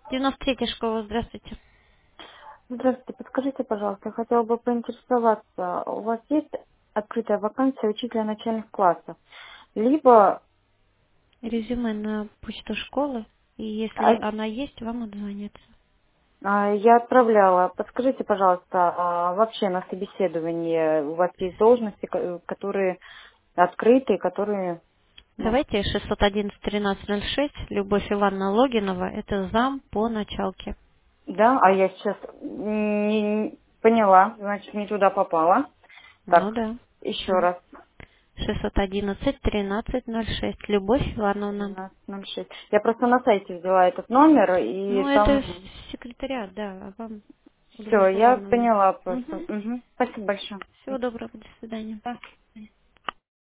93-я школа, здравствуйте. Здравствуйте, подскажите, пожалуйста, я хотела бы поинтересоваться, у вас есть открытая вакансия учителя начальных классов? Либо Резюме на почту школы, и если а, она есть, вам отзвонятся. я отправляла. Подскажите, пожалуйста, вообще на собеседовании у вас есть должности, которые открытые, которые, ну, Давайте 611-1306, Любовь Ивановна Логинова, это зам по началке. да, а я сейчас не поняла, значит, не туда попала. Ну Так, да. еще раз. 611-1306, Любовь Ивановна. 1306. Я просто на сайте взяла этот номер, и Ну, это там секретариат, да, а вам все, Любовь я Ивановна. поняла просто. Угу. Мгм. Спасибо большое. Всего доброго, до свидания. Да.